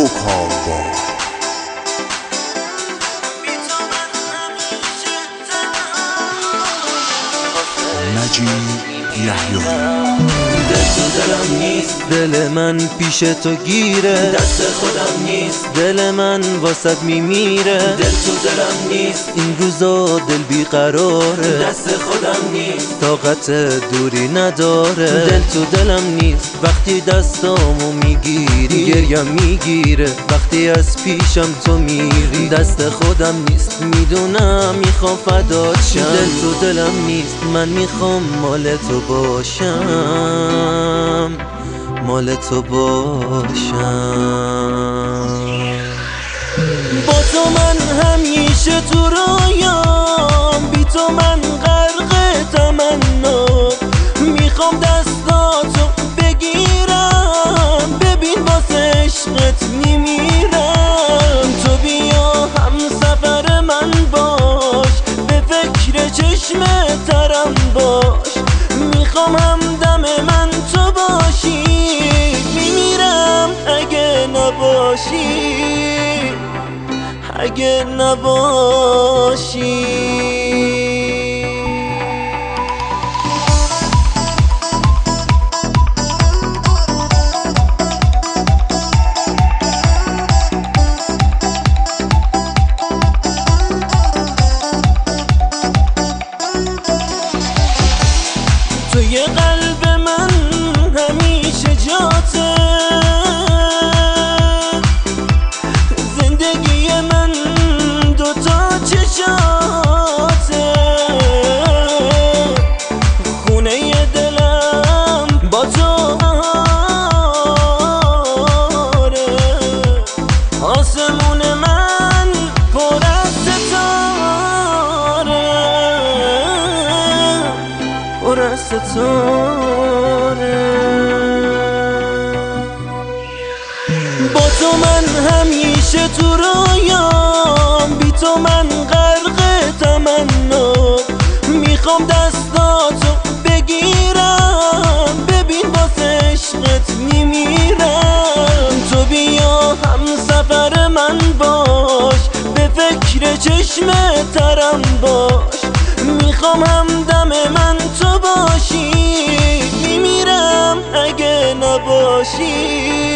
کامبا. نجیب یحیایی. دل تو دلم نیست، دل من پیش تو گیره، دست خودم نیست، دل من واسط میمیره. دل تو دلم نیست، این روزا دل بیقراره، دست خودم نیست، طاقت دوری نداره. دل تو دلم نیست، وقتی دستامو میگیری گریم میگیره، وقتی از پیشم تو میری دست خودم نیست، میدونم میخوام فدات شم. دل تو دلم نیست، من میخوام مال تو باشم، مال تو باشم. با تو من همیشه تو رویام، بی تو من غرق تمنا، میخوام دستاتو بگیرم، ببین واسه عشقت میمیرم. تو بیا هم سفر من باش، به فکر چشم ترم باش، میخوام همدم من تو باشی، میمیرم اگه نباشی، اگه نباشی. توی قلب من همیشه جاته، زندگی من دوتا چشاته، خونه دلم با تو آره، آسمون من پر از ستاره، پر از ستاره. با تو من همیشه تو رویام، بی تو من غرق تمنا، میخوام دستاتو بگیرم، ببین واسه عشقت میمیرم. تو بیا هم سفر من باش، به فکر چشم ترم باش، میخوام همدم من تو باشی، میمیرم اگه نباشی،